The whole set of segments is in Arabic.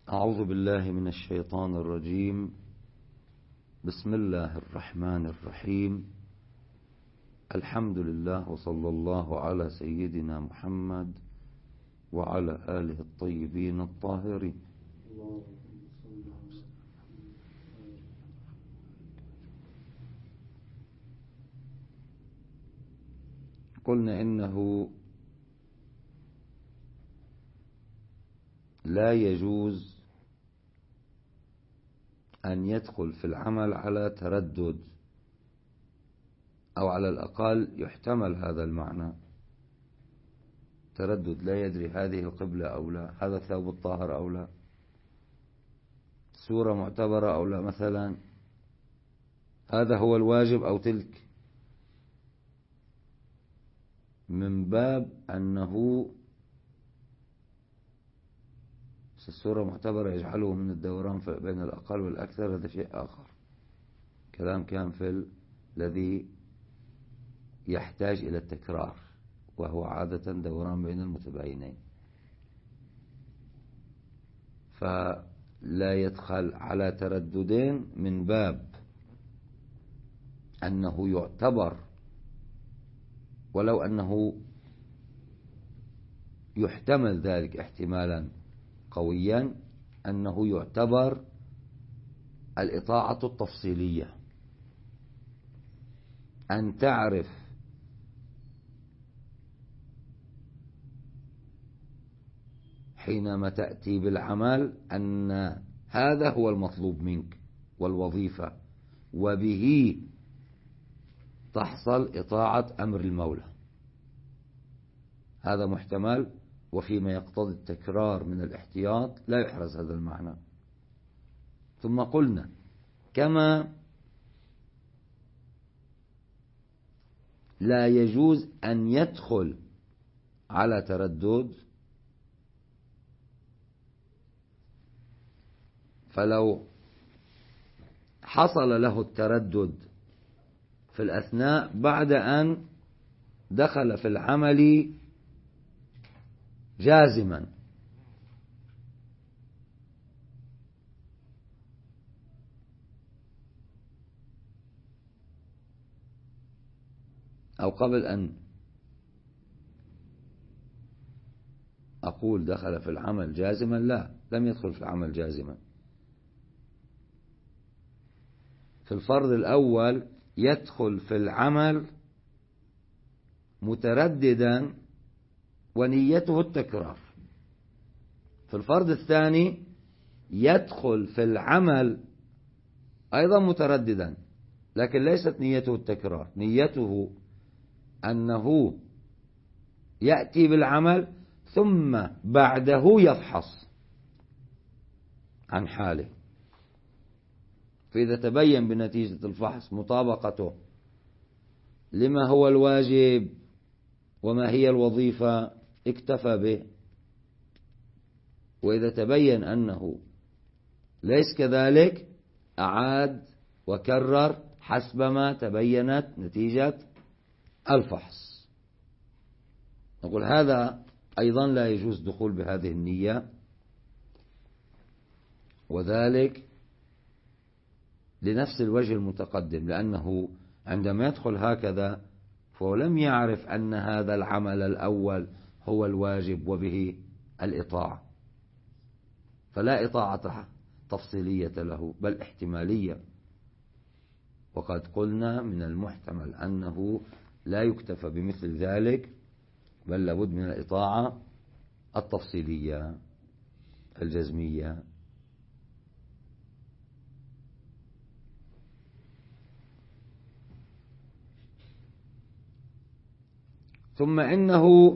أعوذ بالله من الشيطان الرجيم. بسم الله الرحمن الرحيم. الحمد لله وصلى الله على سيدنا محمد وعلى آله الطيبين الطاهرين. قلنا إنه لا يجوز أن يدخل في العمل على تردد، أو على الأقل يحتمل هذا المعنى. تردد، لا يدري هذه القبلة أو لا، هذا الثوب الطاهر أو لا، سورة معتبرة أو لا، مثلا هذا هو الواجب أو تلك، من باب أنه السورة معتبرة يجعله من الدوران بين الأقل والأكثر، هذا شيء آخر. كلام كان في الذي يحتاج إلى التكرار، وهو عادة دوران بين المتباينين، فلا يدخل على ترددين من باب أنه يعتبر، ولو أنه يحتمل ذلك احتمالا قويا، أنه يعتبر الإطاعة التفصيلية، أن تعرف حينما تأتي بالعمل أن هذا هو المطلوب منك والوظيفة، وبه تحصل إطاعة أمر المولى. هذا محتمل، وفيما يقتضي التكرار من الاحتياط لا يحرز هذا المعنى. ثم قلنا كما لا يجوز أن يدخل على تردد، فلو حصل له التردد في الأثناء بعد أن دخل في العمل جازما، أو قبل أن أقول دخل في العمل جازما، لا، لم يدخل في العمل جازما. في الفرض الأول يدخل في العمل مترددا ونيته التكرار. في الفرض الثاني يدخل في العمل أيضا مترددا، لكن ليست نيته التكرار، نيته أنه يأتي بالعمل ثم بعده يفحص عن حاله، فإذا تبين بنتيجة الفحص مطابقته لما هو الواجب وما هي الوظيفة اكتفى به، وإذا تبين أنه ليس كذلك أعاد وكرر حسبما تبينت نتيجة الفحص. نقول هذا أيضا لا يجوز دخول بهذه النية، وذلك لنفس الوجه المتقدم، لأنه عندما يدخل هكذا فهو لم يعرف أن هذا العمل الأول هو الواجب وبه الإطاعة، فلا إطاعة تفصيلية له بل احتمالية. وقد قلنا من المحتمل أنه لا يكتفى بمثل ذلك، بل لابد من الإطاعة التفصيلية الجزمية. ثم إنه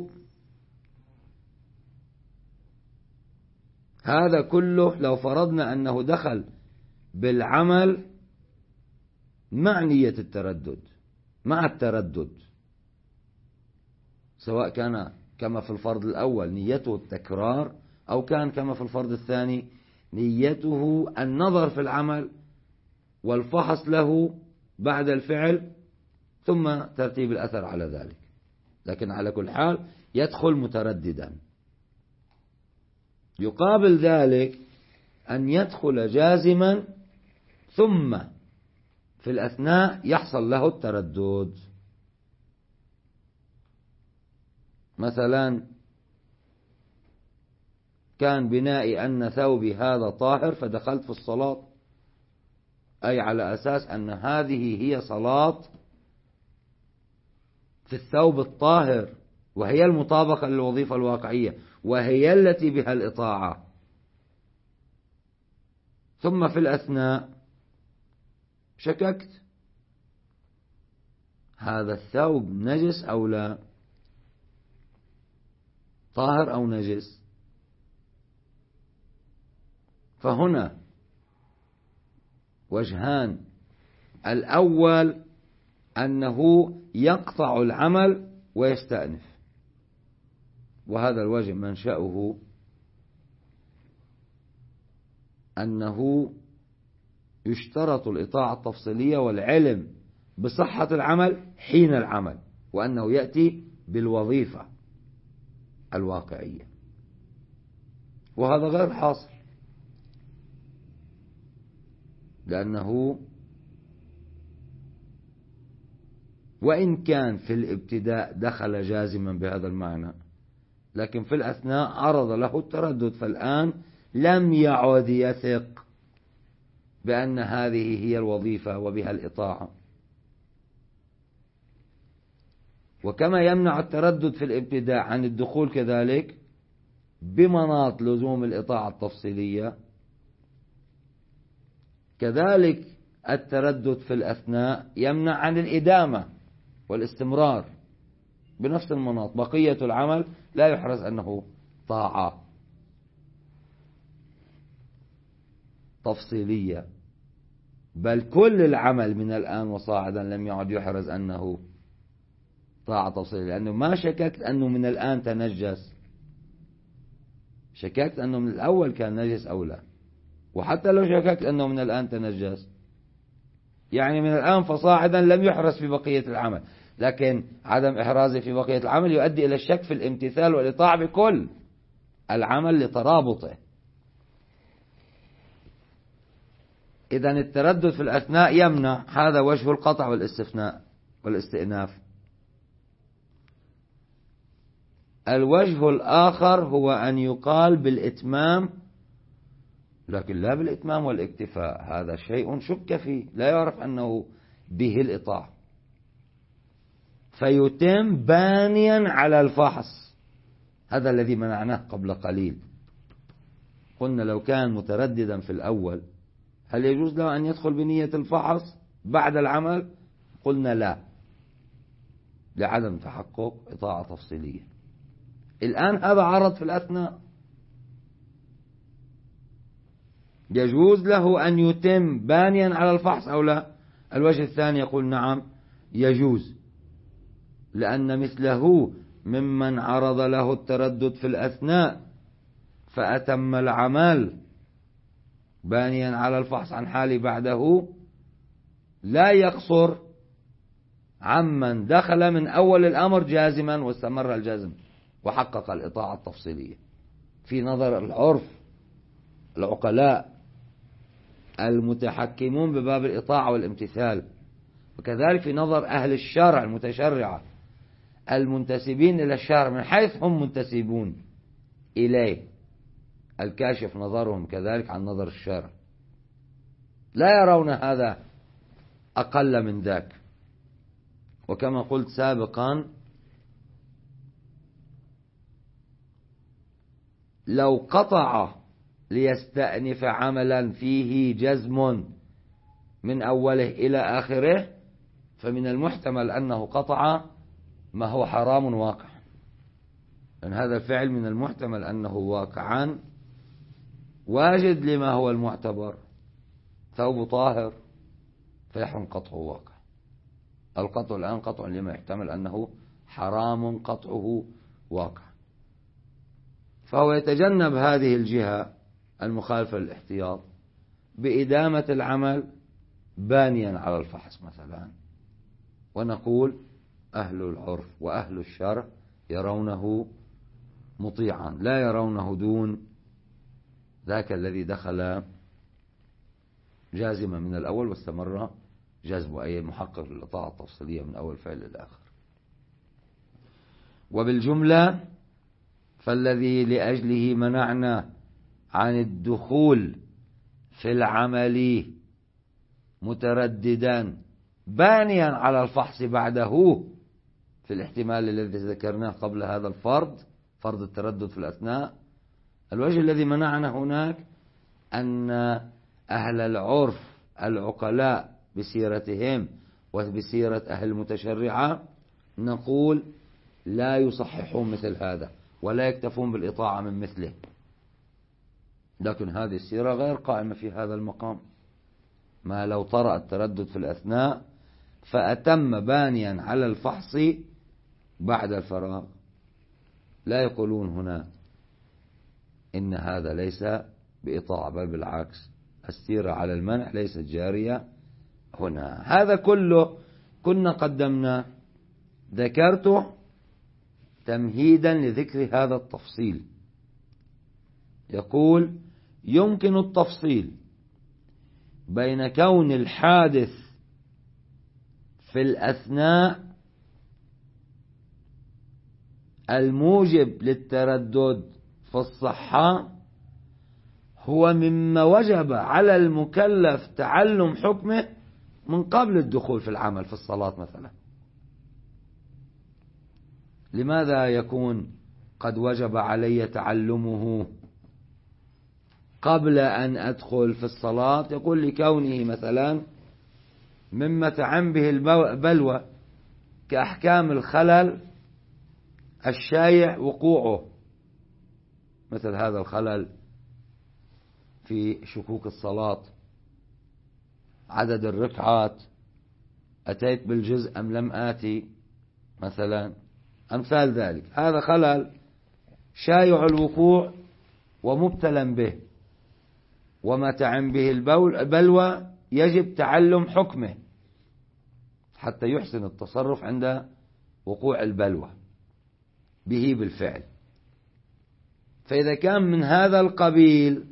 هذا كله لو فرضنا أنه دخل بالعمل مع نية التردد، مع التردد، سواء كان كما في الفرض الأول نيته التكرار، أو كان كما في الفرض الثاني نيته النظر في العمل والفحص له بعد الفعل ثم ترتيب الأثر على ذلك، لكن على كل حال يدخل مترددا. يقابل ذلك أن يدخل جازما ثم في الأثناء يحصل له التردد. مثلا كان بنائي أن ثوبي هذا طاهر فدخلت في الصلاة، أي على أساس أن هذه هي صلاة في الثوب الطاهر، وهي المطابقة للوظيفة الواقعية، وهي التي بها الإطاعة. ثم في الأثناء شككت هذا الثوب نجس أو لا، طاهر أو نجس. فهنا وجهان: الأول أنه يقطع العمل ويستأنف، وهذا الوجه منشأه أنه يشترط الإطاعة التفصيلية والعلم بصحة العمل حين العمل، وأنه يأتي بالوظيفة الواقعية، وهذا غير حاصل، لأنه وإن كان في الابتداء دخل جازما بهذا المعنى، لكن في الأثناء عرض له التردد، فالآن لم يعد يثق بأن هذه هي الوظيفة وبها الإطاعة. وكما يمنع التردد في الابتداء عن الدخول كذلك بمناط لزوم الإطاعة التفصيلية، كذلك التردد في الأثناء يمنع عن الإدامة والاستمرار بنفس المناط. بقية العمل لا يحرز أنه طاعة تفصيلية، بل كل العمل من الآن وصاعدا لم يعد يحرز أنه طاعة تفصيلية، لأنه ما شككت أنه من الآن تنجس، شككت أنه من الأول كان نجس أو لا. وحتى لو شككت أنه من الآن تنجس، يعني من الآن فصاعدا لم يحرز في بقية العمل، لكن عدم إحرازه في بقية العمل يؤدي إلى الشك في الامتثال والإطاعة بكل العمل لترابطه. إذن التردد في الأثناء يمنع، هذا وجه القطع والاستثناء والاستئناف. الوجه الآخر هو أن يقال بالإتمام، لكن لا بالإتمام والاكتفاء، هذا شيء شك فيه، لا يعرف أنه به الإطاعة، فيتم بانيا على الفحص. هذا الذي منعناه قبل قليل. قلنا لو كان مترددا في الأول هل يجوز له أن يدخل بنية الفحص بعد العمل؟ قلنا لا، لعدم تحقق إطاعة تفصيلية. الآن هذا عرض في الأثناء، يجوز له أن يتم بانيا على الفحص أو لا؟ الوجه الثاني يقول نعم يجوز، لأن مثله ممن عرض له التردد في الأثناء فأتم العمل بانيا على الفحص عن حال بعده لا يقصر عمن دخل من أول الأمر جازما واستمر الجزم وحقق الإطاعة التفصيلية في نظر العرف العقلاء المتحكمون بباب الإطاعة والامتثال، وكذلك في نظر أهل الشرع المتشرعة المنتسبين إلى الشرع من حيث هم منتسبون إليه، الكاشف نظرهم كذلك عن نظر الشرع، لا يرون هذا أقل من ذاك. وكما قلت سابقا لو قطع ليستأنف عملا فيه جزم من أوله إلى آخره فمن المحتمل أنه قطع ما هو حرام واقع، لأن هذا الفعل من المحتمل أنه واقعا واجد لما هو المعتبر، ثوب طاهر فيحرم قطعه واقع، القطع الآن قطع لما يحتمل أنه حرام قطعه واقع، فهو يتجنب هذه الجهة المخالفة للاحتياط بإدامة العمل بانيا على الفحص مثلا. ونقول أهل العرف وأهل الشرع يرونه مطيعا، لا يرونه دون ذاك الذي دخل جازما من الأول واستمر جذبه، أي محقق للإطاعة التفصيلية من أول فعل للآخر. وبالجملة فالذي لأجله منعنا عن الدخول في العمل مترددا بانيا على الفحص بعده في الاحتمال الذي ذكرناه قبل هذا الفرض، فرض التردد في الأثناء. الوجه الذي منعنا هناك أن أهل العرف العقلاء بسيرتهم وبسيرة أهل المتشرعة نقول لا يصححون مثل هذا ولا يكتفون بالإطاعة من مثله، لكن هذه السيرة غير قائمة في هذا المقام. ما لو طرأ التردد في الأثناء فأتم بانيا على الفحص بعد الفراغ، لا يقولون هنا إن هذا ليس بإطاعة، بل بالعكس السيرة على المنع ليست جارية هنا. هذا كله كنا قدمنا ذكرته تمهيدا لذكر هذا التفصيل. يقول يمكن التفصيل بين كون الحادث في الأثناء الموجب للتردد في الصحة هو مما وجب على المكلف تعلم حكمه من قبل الدخول في العمل في الصلاة مثلا. لماذا يكون قد وجب علي تعلمه قبل أن أدخل في الصلاة؟ يقول لكونه مثلا مما تعم به البلوى كأحكام الخلل الشايع وقوعه، مثل هذا الخلل في شكوك الصلاة، عدد الركعات، أتيت بالجزء أم لم آتي مثلا، أمثال ذلك. هذا خلل شايع الوقوع ومبتلى به، وما تعم به البلوى يجب تعلم حكمه حتى يحسن التصرف عند وقوع البلوى به بالفعل. فإذا كان من هذا القبيل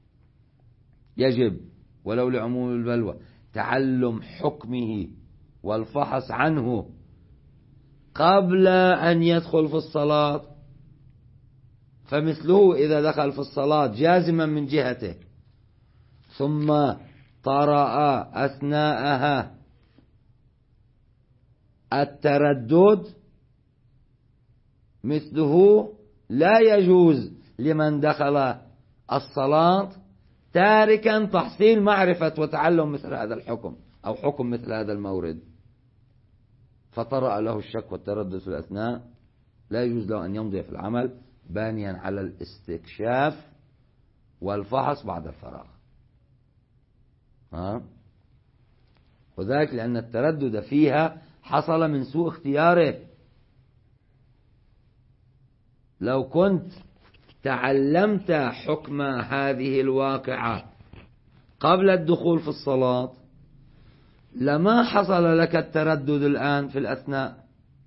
يجب ولو لعموم البلوى تعلم حكمه والفحص عنه قبل أن يدخل في الصلاة. فمثله إذا دخل في الصلاة جازما من جهته ثم طرأ أثناءها التردد، مثله لا يجوز لمن دخل الصلاة تاركا تحصيل معرفة وتعلم مثل هذا الحكم أو حكم مثل هذا المورد، فطرأ له الشك والتردد في الأثناء، لا يجوز له أن يمضي في العمل بانيا على الاستكشاف والفحص بعد الفراغ. وذلك لأن التردد فيها حصل من سوء اختياره. لو كنت تعلمت حكم هذه الواقعة قبل الدخول في الصلاة لما حصل لك التردد الآن في الأثناء،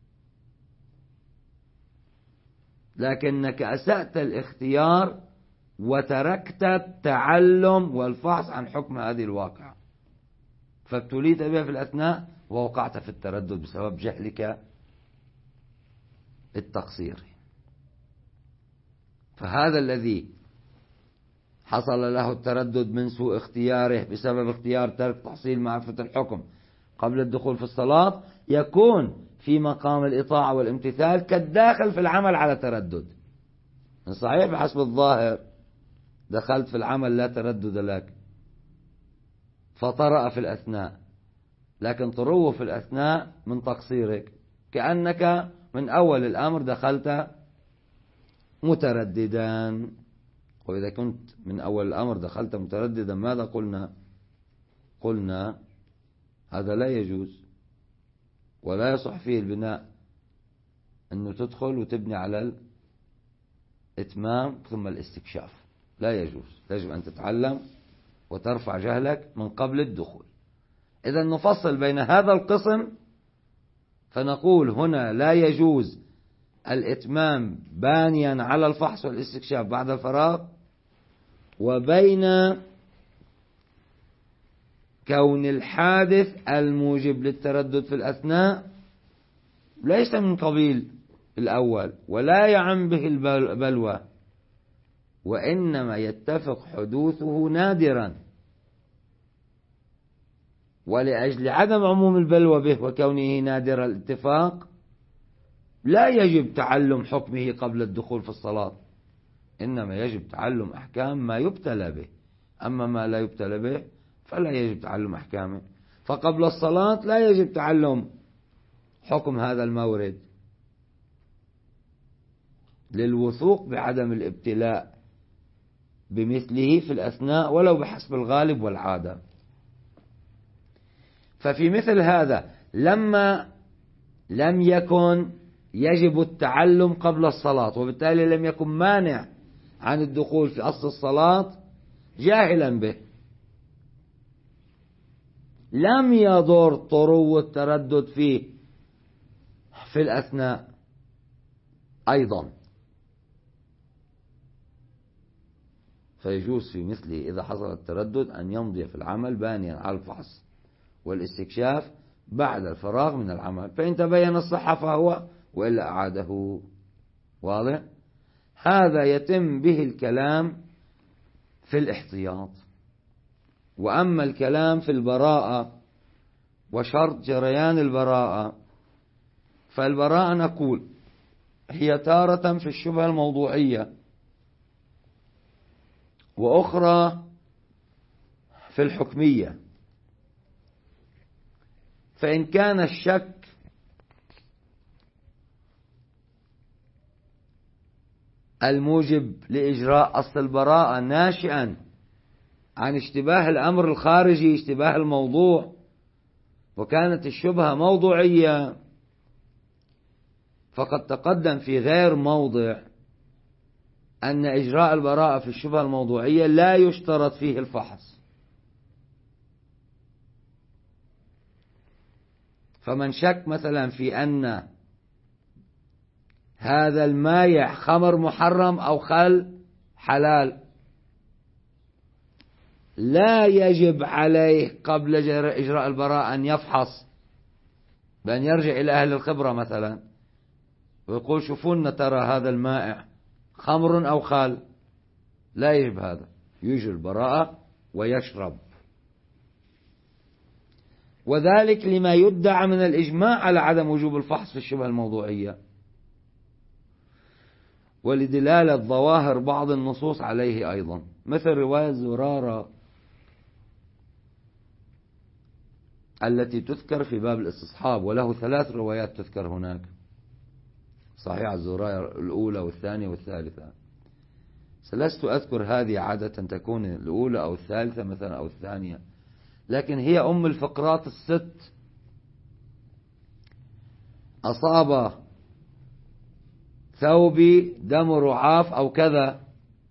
لكنك أسأت الاختيار وتركت التعلم والفحص عن حكم هذه الواقعة، فابتليت بها في الأثناء ووقعت في التردد بسبب جهلك التقصير. فهذا الذي حصل له التردد من سوء اختياره بسبب اختيار ترك تحصيل معرفة الحكم قبل الدخول في الصلاة يكون في مقام الإطاعة والامتثال كالداخل في العمل على تردد. صحيح بحسب الظاهر دخلت في العمل لا تردد لك فطرأ في الأثناء، لكن طروه في الأثناء من تقصيرك، كأنك من أول الأمر دخلت مترددا. وإذا كنت من أول الأمر دخلت مترددا ماذا قلنا هذا لا يجوز ولا يصح فيه البناء، أنه تدخل وتبني على الإتمام ثم الاستكشاف، لا يجوز. يجب أن تتعلم وترفع جهلك من قبل الدخول. إذا نفصل بين هذا القسم فنقول هنا لا يجوز الإتمام بانيا على الفحص والاستكشاف بعد الفراغ، وبين كون الحادث الموجب للتردد في الأثناء ليس من قبيل الأول ولا يعم به البلوى، وإنما يتفق حدوثه نادرا، ولأجل عدم عموم البلوى به وكونه نادر الاتفاق لا يجب تعلم حكمه قبل الدخول في الصلاة، إنما يجب تعلم أحكام ما يبتلى به، أما ما لا يبتلى به فلا يجب تعلم أحكامه. فقبل الصلاة لا يجب تعلم حكم هذا المورد للوثوق بعدم الابتلاء بمثله في الأثناء ولو بحسب الغالب والعادة. ففي مثل هذا لما لم يكن يجب التعلم قبل الصلاة، وبالتالي لم يكن مانع عن الدخول في أصل الصلاة جاهلا به، لم يضر طرو التردد فيه في الأثناء أيضا، فيجوز في مثله إذا حصل التردد أن يمضي في العمل بانيا على الفحص والاستكشاف بعد الفراغ من العمل، فإن تبين الصحة فهو، وإلا أعاده. واضح؟ هذا يتم به الكلام في الاحتياط. وأما الكلام في البراءة وشرط جريان البراءة، فالبراءة نقول هي تارة في الشبهة الموضوعية، وأخرى في الحكمية. فإن كان الشك الموجب لإجراء أصل البراءة ناشئا عن اشتباه الأمر الخارجي، اشتباه الموضوع، وكانت الشبهة موضوعية، فقد تقدم في غير موضع أن إجراء البراءة في الشبهة الموضوعية لا يشترط فيه الفحص. فمن شك مثلا في أن هذا المايع خمر محرم أو خل حلال، لا يجب عليه قبل إجراء البراءة أن يفحص، بأن يرجع إلى أهل الخبرة مثلا ويقول شوفونا ترى هذا المائع خمر أو خال، لا يجب هذا، يجري البراءة ويشرب. وذلك لما يدعى من الإجماع على عدم وجوب الفحص في الشبهة الموضوعية، ولدلالة ظواهر بعض النصوص عليه أيضا، مثل رواية زرارة التي تذكر في باب الاستصحاب، وله 3 روايات تذكر هناك، صحيح الزرارة الأولى والثانية والثالثة. لست أذكر هذه عادة تكون الأولى أو الثالثة مثلا أو الثانية، لكن هي أم الفقرات ال6: أصاب ثوبي دم رعاف أو كذا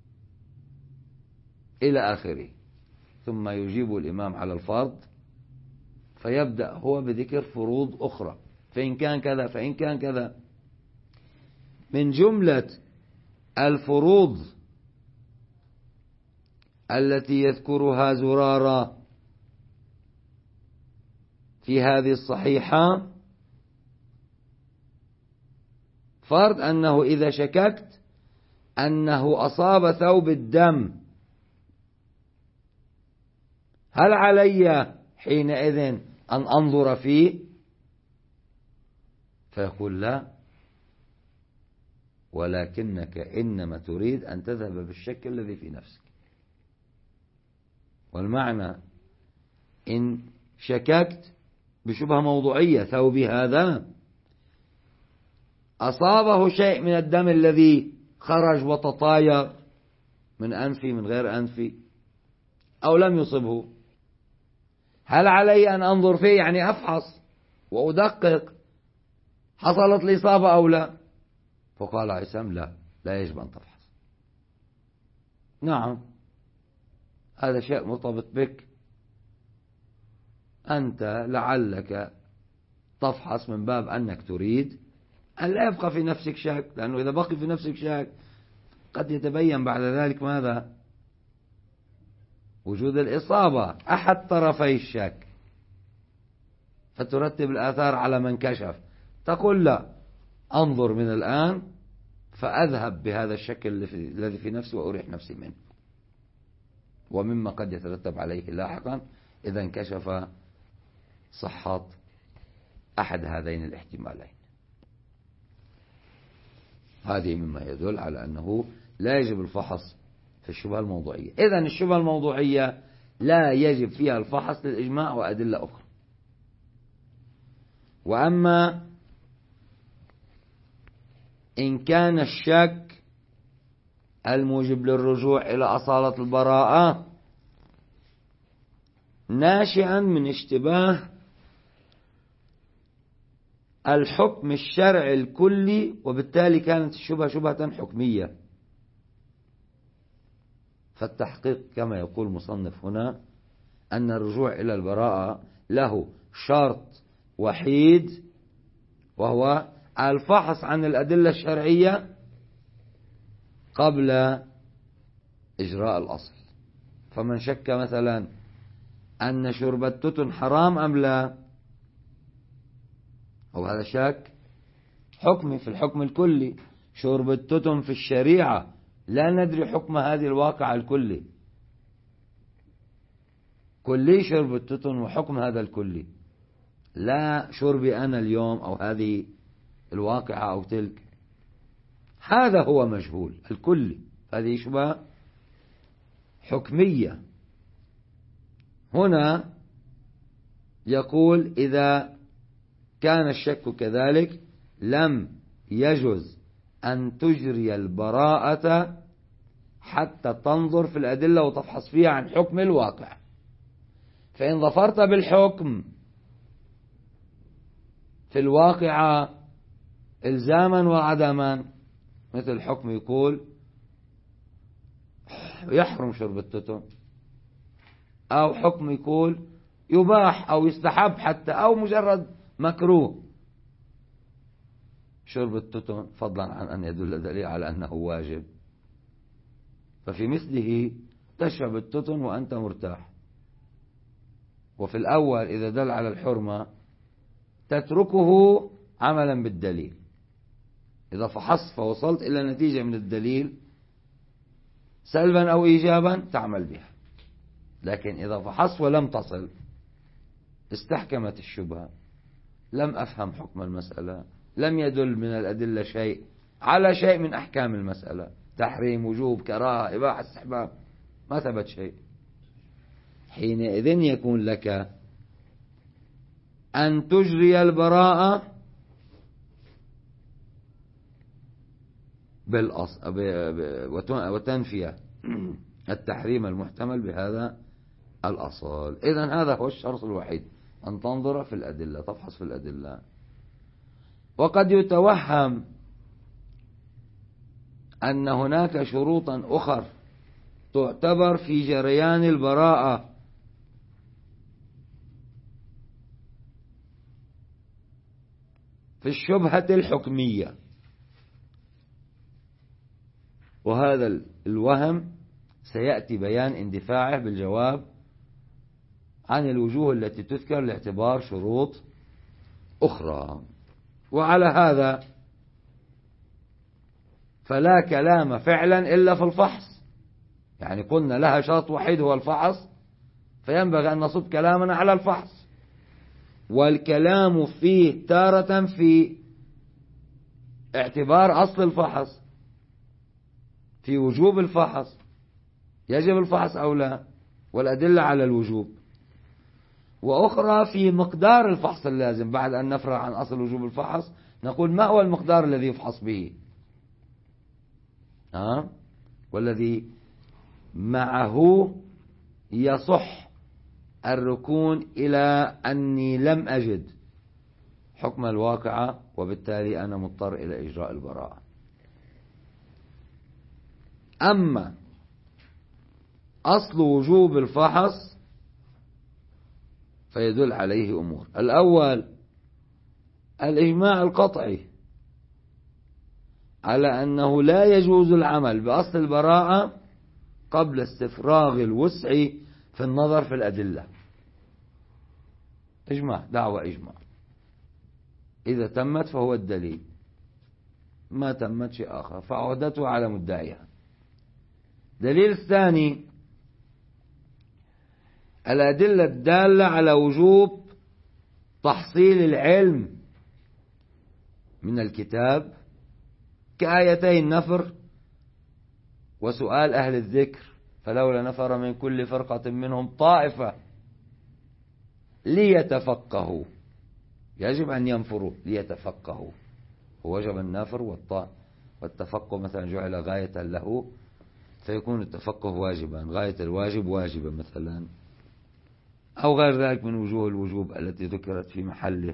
إلى آخره، ثم يجيب الإمام على الفرض فيبدأ هو بذكر فروض أخرى، فإن كان كذا فإن كان كذا. من جملة الفروض التي يذكرها زرارة في هذه الصحيحة فرض أنه إذا شككت أنه أصاب ثوب الدم هل علي حينئذ أن أنظر فيه؟ فيقول لا، ولكنك إنما تريد أن تذهب بالشك الذي في نفسك. والمعنى إن شككت بشبهة موضوعية، ثوبي هذا أصابه شيء من الدم الذي خرج وتطاير من أنفي من غير أنفي، أو لم يصبه، هل علي أن أنظر فيه؟ يعني أفحص وأدقق حصلت الإصابة أو لا؟ فقال عيسام لا، لا يجب أن تفحص. نعم، هذا شيء مرتبط بك، أنت لعلك تفحص من باب أنك تريد أن لا يبقى في نفسك شك، لأنه إذا بقي في نفسك شك قد يتبين بعد ذلك ماذا؟ وجود الإصابة أحد طرفي الشك، فترتب الآثار على من كشف. تقول لا، أنظر من الآن فأذهب بهذا الشك الذي في نفسي وأريح نفسي منه، ومما قد يترتب عليه لاحقا إذا انكشف صحة أحد هذين الاحتمالين. هذه مما يدل على أنه لا يجب الفحص في الشبهة الموضوعية. إذن الشبهة الموضوعية لا يجب فيها الفحص للإجماع وأدلة أخرى. وأما إن كان الشك الموجب للرجوع إلى أصالة البراءة ناشئا من اشتباه الحكم الشرعي الكلي، وبالتالي كانت الشبهة شبهة حكمية، فالتحقيق كما يقول المصنف هنا أن الرجوع إلى البراءة له شرط وحيد، وهو الفحص عن الأدلة الشرعية قبل إجراء الأصل. فمن شك مثلا أن شرب التتن حرام أم لا، أو هذا شك حكمي في الحكم الكلي، شرب التتن في الشريعة لا ندري حكم هذه الواقعة الكلي، كلي شرب التتن وحكم هذا الكلي، لا شربي أنا اليوم أو هذه الواقعة أو تلك، هذا هو مجهول الكلي. هذه شبهة حكمية. هنا يقول إذا كان الشك كذلك لم يجوز أن تجري البراءة حتى تنظر في الأدلة وتفحص فيها عن حكم الواقع. فإن ظفرت بالحكم في الواقعة إلزاما وعدما، مثل حكم يقول يحرم شرب التتن، أو حكم يقول يباح أو يستحب حتى، أو مجرد مكروه شرب التتن، فضلا عن أن يدل دليل على أنه واجب، ففي مثله تشرب التتن وأنت مرتاح. وفي الأول إذا دل على الحرمة تتركه عملا بالدليل، إذا فحصت فوصلت إلى نتيجة من الدليل سلبا أو إيجابا تعمل بها. لكن إذا فحصت ولم تصل، استحكمت الشبهة، لم أفهم حكم المسألة، لم يدل من الأدلة شيء على شيء من أحكام المسألة، تحريم، وجوب، كراهة، إباحة، استحباب، ما ثبت شيء، حينئذ يكون لك أن تجري البراءة وتنفي التحريم المحتمل بهذا الأصل. إذن هذا هو الشرط الوحيد، أن تنظر في الأدلة، تفحص في الأدلة. وقد يتوهم أن هناك شروطا أخر تعتبر في جريان البراءة، في الشبهة الحكمية، وهذا الوهم سيأتي بيان اندفاعه بالجواب عن الوجوه التي تذكر لاعتبار شروط أخرى. وعلى هذا فلا كلام فعلا إلا في الفحص، يعني قلنا لها شرط وحيد هو الفحص، فينبغي أن نصب كلامنا على الفحص، والكلام فيه تارة في اعتبار أصل الفحص، في وجوب الفحص، يجب الفحص أو لا، والأدلة على الوجوب، وأخرى في مقدار الفحص اللازم. بعد أن نفرغ عن أصل وجوب الفحص نقول ما هو المقدار الذي يفحص به، والذي معه يصح الركون إلى أني لم أجد حكم الواقعة، وبالتالي أنا مضطر إلى إجراء البراءة. أما أصل وجوب الفحص فيدل عليه أمور. الأول الإجماع القطعي على أنه لا يجوز العمل بأصل البراءة قبل استفراغ الوسع في النظر في الأدلة. إجماع، دعوة إجماع، إذا تمت فهو الدليل، ما تمت شيء آخر فعهدته على مدعيها. دليل الثاني الأدلة الدالة على وجوب تحصيل العلم من الكتاب كآيتي النفر وسؤال أهل الذكر فلولا نفر من كل فرقة منهم طائفة ليتفقهوا. يجب أن ينفروا ليتفقهوا، ووجب النفر والتفقه مثلا جعل غاية له فيكون التفقه واجبا، غاية الواجب واجبة مثلا، أو غير ذلك من وجوه الوجوب التي ذكرت في محله.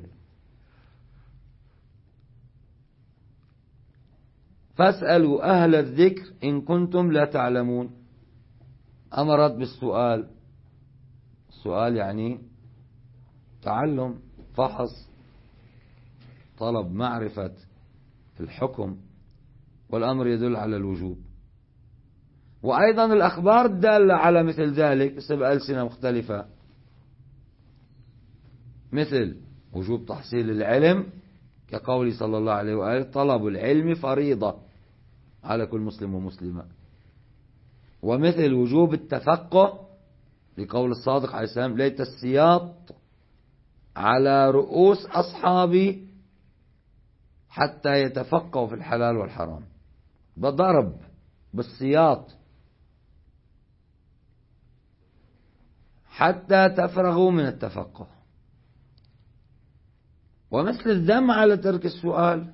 فاسألوا أهل الذكر إن كنتم لا تعلمون. أمرت بالسؤال، السؤال يعني تعلم، فحص، طلب معرفة في الحكم، والأمر يدل على الوجوب. وأيضا الأخبار الدالة على مثل ذلك بس بألسنة مختلفة، مثل وجوب تحصيل العلم كقول صلى الله عليه وآله طلب العلم فريضة على كل مسلم ومسلمة، ومثل وجوب التفقه لقول الصادق عليه السلام ليت السياط على رؤوس أصحابي حتى يتفقهوا في الحلال والحرام. بضرب بالسياط حتى تفرغوا من التفقه. ومثل الذم على ترك السؤال،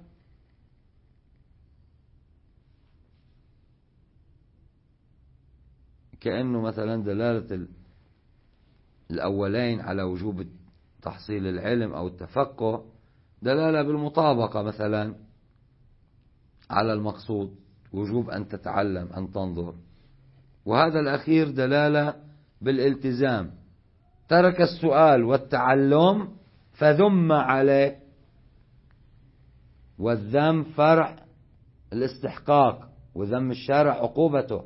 كأنه مثلا دلالة الأولين على وجوب تحصيل العلم أو التفقه دلالة بالمطابقة مثلا على المقصود، وجوب أن تتعلم أن تنظر، وهذا الأخير دلالة بالالتزام، ترك السؤال والتعلم فذم عليه، والذم فرع الاستحقاق، وذم الشارع عقوبته.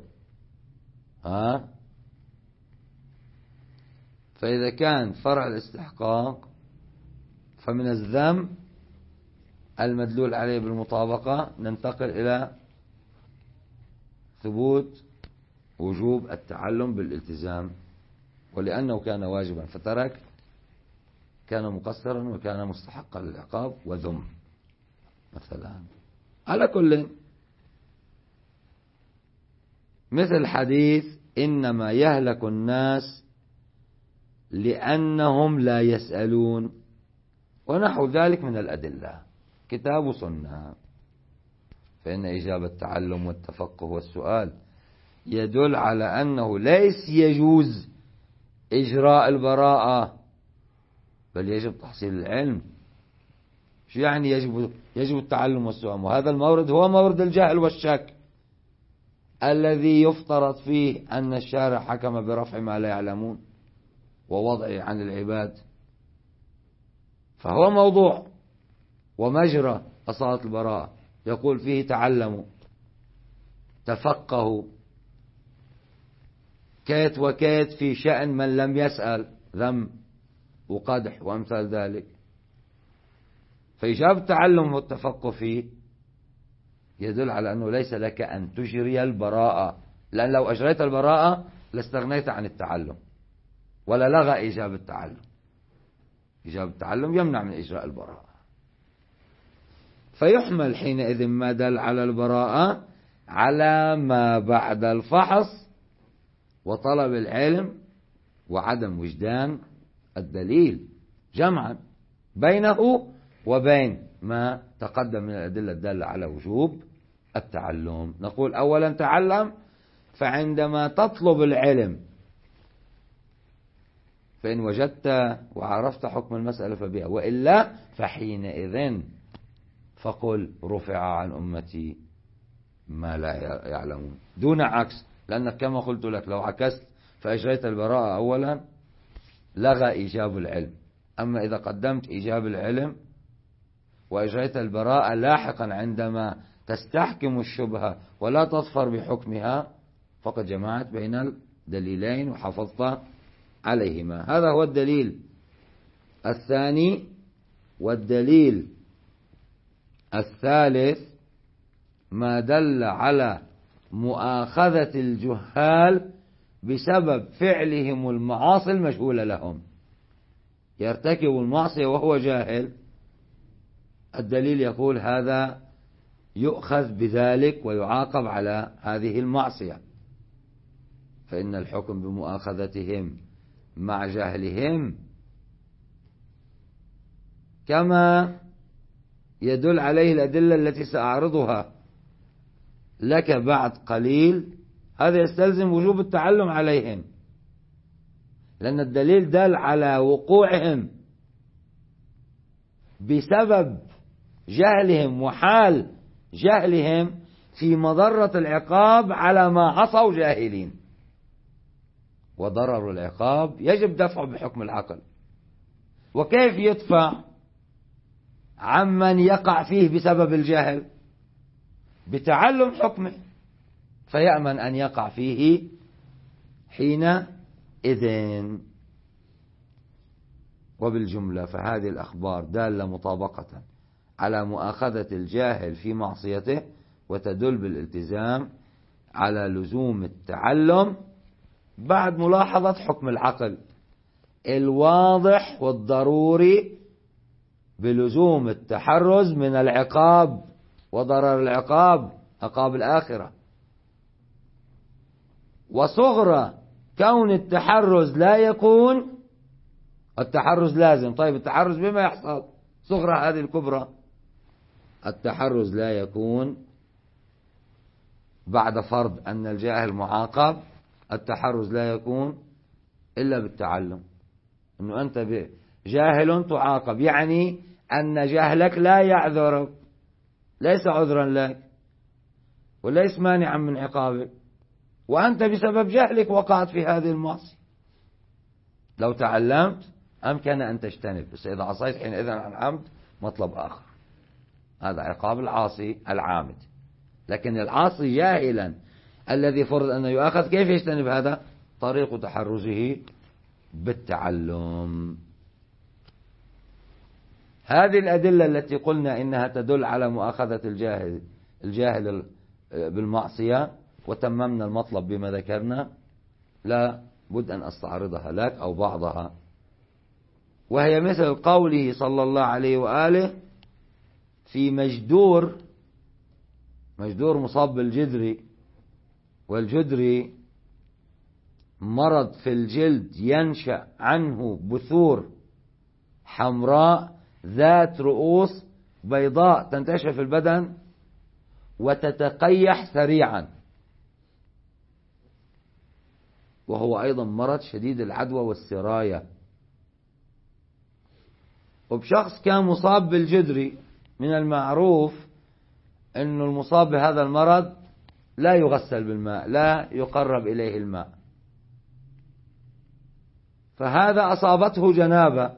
فإذا كان فرع الاستحقاق فمن الذم المدلول عليه بالمطابقة ننتقل إلى ثبوت وجوب التعلم بالالتزام، ولأنه كان واجبا فترك كان مقصرا وكان مستحقا للعقاب وذم مثلا. على كل مثل حديث إنما يهلك الناس لأنهم لا يسألون ونحو ذلك من الأدلة كتاب وسنة. فإن إجابة التعلم والتفقه والسؤال يدل على أنه ليس يجوز إجراء البراءة بل يجب تحصيل العلم. شو يعني يجب التعلم والسؤال؟ وهذا المورد هو مورد الجهل والشك الذي يفترض فيه أن الشارع حكم برفع ما لا يعلمون ووضعه عن العباد، فهو موضوع ومجرى أصالة البراءة يقول فيه تعلموا تفقهوا كيت وكيت في شأن من لم يسأل، ذم وقدح وأمثال ذلك. فإجابة التعلم والتفقه فيه يدل على أنه ليس لك أن تجري البراءة، لأن لو أجريت البراءة لاستغنيت عن التعلم ولا لغى إجابة التعلم. إجابة التعلم يمنع من إجراء البراءة، فيحمل حينئذ ما دل على البراءة على ما بعد الفحص وطلب العلم وعدم وجدان الدليل، جمعا بينه وبين ما تقدم من الأدلة الدالة على وجوب التعلم. نقول أولا تعلم، فعندما تطلب العلم فإن وجدت وعرفت حكم المسألة فبها، وإلا فحينئذ فقل رفع عن أمتي ما لا يعلمون، دون عكس. لأنك كما قلت لك لو عكست فأجريت البراءة أولا لغى إيجاب العلم، أما إذا قدمت إيجاب العلم وأجريت البراءة لاحقا عندما تستحكم الشبهة ولا تظفر بحكمها فقد جمعت بين الدليلين وحفظت عليهما. هذا هو الدليل الثاني. والدليل الثالث ما دل على مؤاخذة الجهال بسبب فعلهم المعاصي المجهولة لهم. يرتكب المعصية وهو جاهل، الدليل يقول هذا يؤخذ بذلك ويعاقب على هذه المعصية، فإن الحكم بمؤاخذتهم مع جهلهم كما يدل عليه الأدلة التي سأعرضها لك بعد قليل. هذا يستلزم وجوب التعلم عليهم، لأن الدليل دل على وقوعهم بسبب جهلهم وحال جهلهم في مضرة العقاب على ما عصوا جاهلين. وضرر العقاب يجب دفعه بحكم العقل. وكيف يدفع عمن يقع فيه بسبب الجهل؟ بتعلم حكمه، فيأمن أن يقع فيه حينئذ. وبالجملة فهذه الأخبار دالة مطابقة على مؤاخذة الجاهل في معصيته، وتدل بالالتزام على لزوم التعلم بعد ملاحظة حكم العقل الواضح والضروري بلزوم التحرز من العقاب وضرر العقاب، عقاب الآخرة. وصغرى كون التحرز لا يكون، التحرز لازم. طيب التحرز بما يحصل؟ صغرى هذه الكبرى. التحرز لا يكون بعد فرض أن الجاهل معاقب، التحرز لا يكون إلا بالتعلم. أنه أنت جاهل تعاقب، يعني أن جهلك لا يعذرك، ليس عذرا لك وليس مانعا من عقابك، وأنت بسبب جهلك وقعت في هذه المعصية. لو تعلمت أمكن أن تجتنب، بس إذا عصيت حينئذ عن عمد مطلب آخر، هذا عقاب العاصي العامد. لكن العاصي جاهلا الذي فرض أنه يؤاخذ كيف يجتنب هذا؟ طريق تحرزه بالتعلم. هذه الأدلة التي قلنا إنها تدل على مؤاخذة الجاهل بالمعصية، وتممنا المطلب بما ذكرنا، لا بد أن أستعرضها لك أو بعضها. وهي مثل قوله صلى الله عليه وآله في مجدور مصاب بالجدري، والجدري مرض في الجلد ينشأ عنه بثور حمراء ذات رؤوس بيضاء تنتشر في البدن وتتقيح سريعا، وهو أيضا مرض شديد العدوى والسراية. وبشخص كان مصاب بالجدري من المعروف أن المصاب بهذا المرض لا يغسل بالماء، لا يقرب إليه الماء، فهذا أصابته جنابة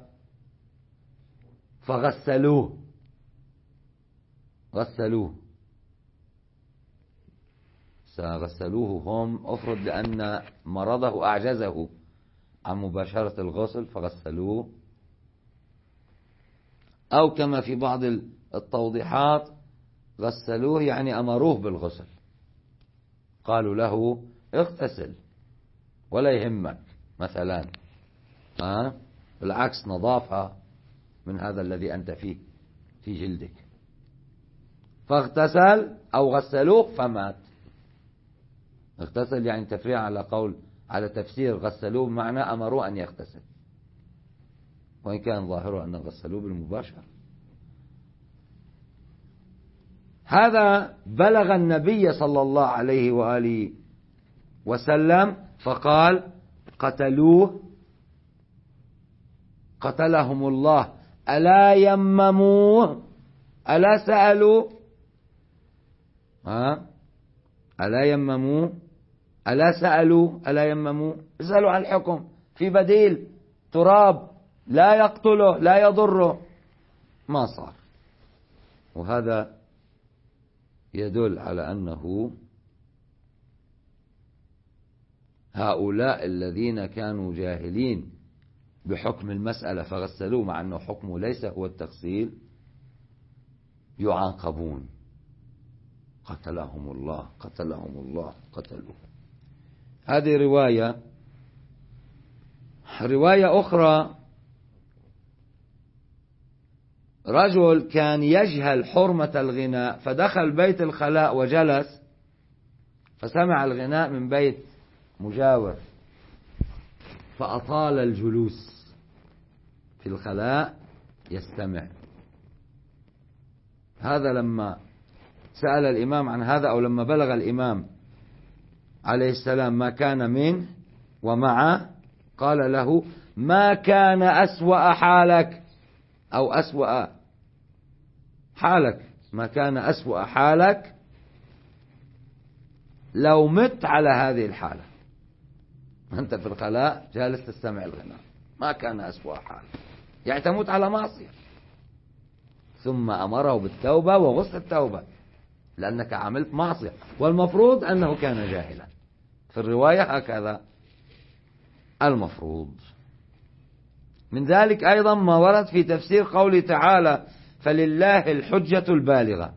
فغسلوه غسلوه هم أفرض لأن مرضه أعجزه عن مباشرة الغسل فغسلوه، أو كما في بعض التوضيحات غسلوه يعني أمروه بالغسل، قالوا له اغتسل ولا يهمك مثلا، بالعكس نظافة من هذا الذي أنت فيه في جلدك، فاغتسل أو غسلوه فمات. اغتسل يعني تفريع على تفسير غسلوه بمعنى أمروه أن يغتسل، وإن كان ظاهره أن غسلوه بالمباشرة. هذا بلغ النبي صلى الله عليه وآله وسلم فقال قتلوه قتلهم الله ألا يمموه ألا سألوا ألا يمموه ألا سألوا ألا يمموه، اسألوا عن الحكم في بديل تراب لا يقتله لا يضره، ما صار. وهذا يدل على أنه هؤلاء الذين كانوا جاهلين بحكم المسألة فغسلوه مع أنه حكمه ليس هو التغسيل يعاقبون. قتلهم الله قتلهم الله قتلوه. هذه رواية. رواية أخرى، رجل كان يجهل حرمة الغناء فدخل بيت الخلاء وجلس فسمع الغناء من بيت مجاور فأطال الجلوس في الخلاء يستمع. هذا لما سأل الإمام عن هذا، أو لما بلغ الإمام عليه السلام ما كان منه ومعه، قال له: ما كان أسوأ حالك، أو أسوأ حالك، ما كان أسوأ حالك لو مت على هذه الحالة. أنت في الخلاء جالس تستمع الغناء، ما كان أسوأ حالك، يعني تموت على معصية. ثم أمره بالتوبة وغسل التوبة لأنك عملت معصية، والمفروض أنه كان جاهلا. في الرواية هكذا المفروض. من ذلك أيضا ما ورد في تفسير قوله تعالى: فلله الحجة البالغة،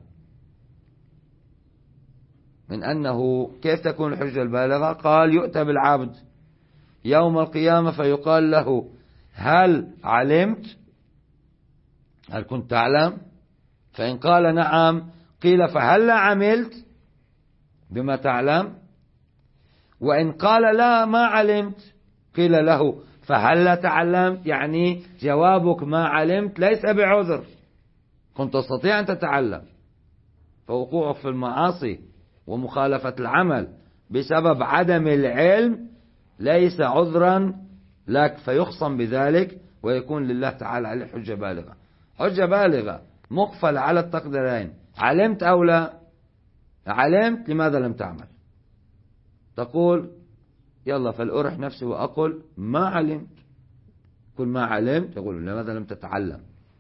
من أنه كيف تكون الحجة البالغة؟ قال: يؤتى بالعبد يوم القيامة فيقال له: هل علمت؟ هل كنت تعلم؟ فإن قال نعم قيل: فهل عملت بما تعلم؟ وإن قال لا ما علمت قيل له: فهل تعلمت؟ يعني جوابك ما علمت ليس بعذر، كنت تستطيع أن تتعلم. فوقوعك في المعاصي ومخالفة العمل بسبب عدم العلم ليس عذرا لك، فيخصم بذلك ويكون لله تعالى عليه حجة بالغة. حجة بالغة مقفل على التقديرين: علمت أو لا. علمت، لماذا لم تعمل؟ تقول: يلا فلأرح نفسي وأقول ما علمت. كل ما علمت، يقول: لماذا لم تتعلم؟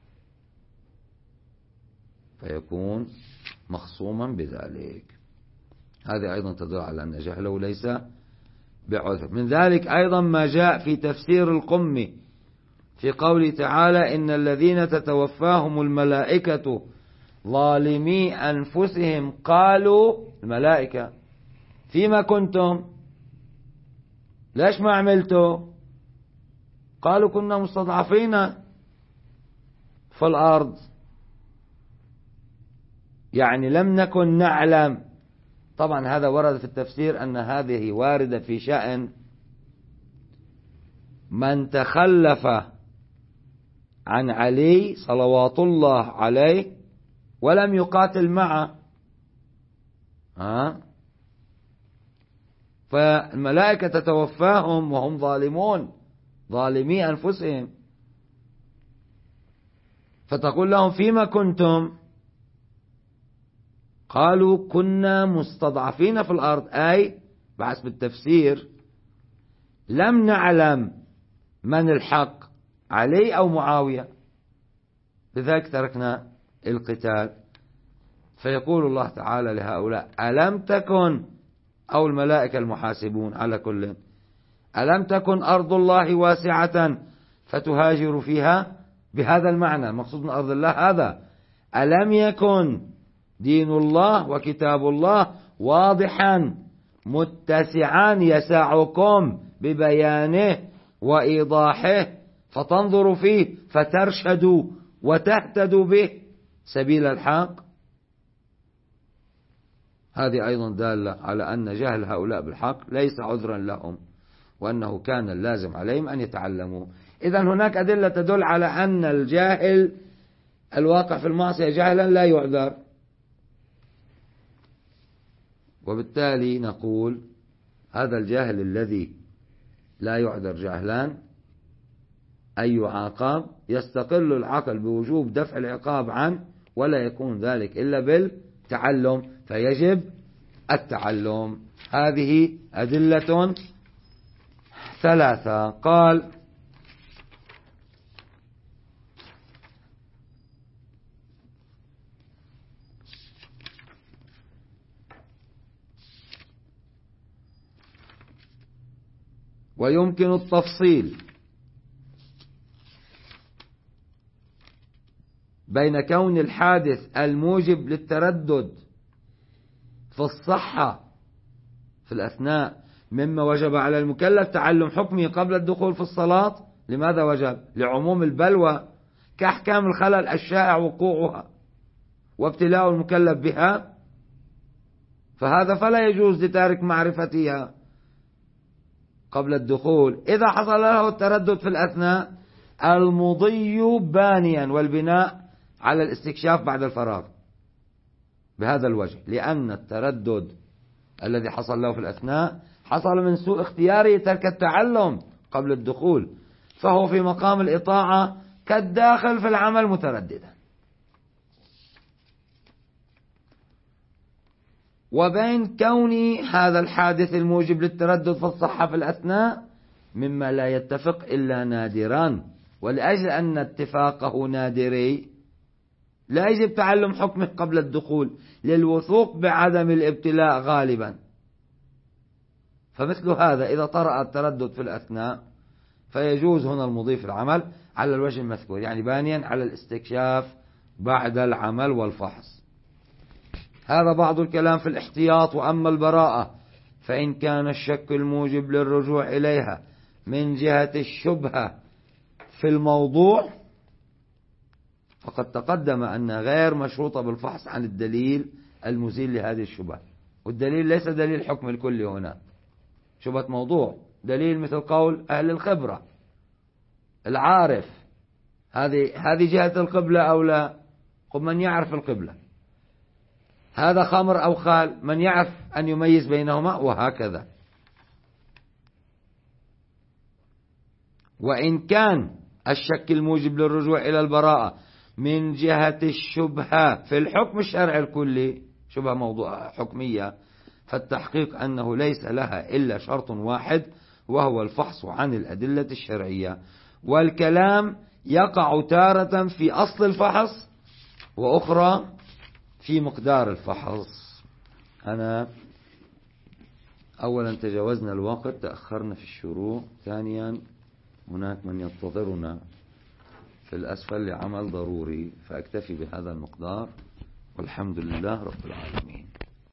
فيكون مخصوما بذلك. هذه أيضا تدل على أن جهله ليس بعذر. من ذلك أيضا ما جاء في تفسير القمي في قوله تعالى: إن الذين تتوفاهم الملائكة ظالمي أنفسهم قالوا، الملائكة: فيما كنتم؟ ليش ما عملتوا؟ قالوا: كنا مستضعفين في الأرض، يعني لم نكن نعلم. طبعا هذا ورد في التفسير أن هذه واردة في شأن من تخلف عن علي صلوات الله عليه ولم يقاتل معه. فالملائكة تتوفاهم وهم ظالمون، ظالمي أنفسهم، فتقول لهم: فيما كنتم؟ قالوا: كنا مستضعفين في الأرض، أي بحسب التفسير لم نعلم من الحق، علي أو معاوية، لذلك تركنا القتال. فيقول الله تعالى لهؤلاء: ألم تكن، أو الملائكة المحاسبون على كل، ألم تكن أرض الله واسعة فتهاجروا فيها؟ بهذا المعنى المقصود من أرض الله هذا: ألم يكن دين الله وكتاب الله واضحا متسعا يسعكم ببيانه وإيضاحه فتنظروا فيه فترشدوا وتهتدوا به سبيل الحق؟ هذه أيضا دالة على أن جهل هؤلاء بالحق ليس عذرا لهم، وأنه كان اللازم عليهم أن يتعلموا. إذن هناك أدلة تدل على أن الجاهل الواقع في المعصية جهلا لا يعذر. وبالتالي نقول هذا الجاهل الذي لا يعذر جهلان أي يعاقب، يستقل العقل بوجوب دفع العقاب عنه، ولا يكون ذلك إلا بالتعلم، فيجب التعلم. هذه أدلة ثلاثة. قال: ويمكن التفصيل بين كون الحادث الموجب للتردد في الصحة في الأثناء مما وجب على المكلف تعلم حكمه قبل الدخول في الصلاة. لماذا وجب؟ لعموم البلوى كأحكام الخلل الشائع وقوعها وابتلاء المكلف بها، فهذا فلا يجوز لتارك معرفتها قبل الدخول. إذا حصل له التردد في الأثناء المضي بانيا، والبناء على الاستكشاف بعد الفراغ بهذا الوجه، لأن التردد الذي حصل له في الأثناء حصل من سوء اختياره ترك التعلم قبل الدخول، فهو في مقام الإطاعة كالداخل في العمل مترددا. وبين كون هذا الحادث الموجب للتردد في الصحة في الأثناء مما لا يتفق إلا نادرا، ولأجل أن اتفاقه نادري لا يجب تعلم حكمه قبل الدخول للوثوق بعدم الابتلاء غالبا. فمثل هذا إذا طرأ التردد في الأثناء فيجوز هنا المضي في العمل على الوجه المذكور، يعني بانيا على الاستكشاف بعد العمل والفحص. هذا بعض الكلام في الاحتياط. وأما البراءة فإن كان الشك الموجب للرجوع إليها من جهة الشبهة في الموضوع فقد تقدم أن غير مشروطة بالفحص عن الدليل المزيل لهذه الشبهة، والدليل ليس دليل حكم الكل هنا، شبهة موضوع دليل مثل قول أهل الخبرة العارف هذه جهة القبلة أو لا، قم من يعرف القبلة، هذا خمر أو خال، من يعرف أن يميز بينهما، وهكذا. وإن كان الشك الموجب للرجوع إلى البراءة من جهة الشبهة في الحكم الشرعي الكلي، شبهة موضوع حكمية، فالتحقيق أنه ليس لها إلا شرط واحد وهو الفحص عن الأدلة الشرعية. والكلام يقع تارة في أصل الفحص وأخرى في مقدار الفحص. أنا أولا تجاوزنا الوقت، تأخرنا في الشروع. ثانيا هناك من ينتظرنا في الأسفل لعمل ضروري، فأكتفي بهذا المقدار، والحمد لله رب العالمين.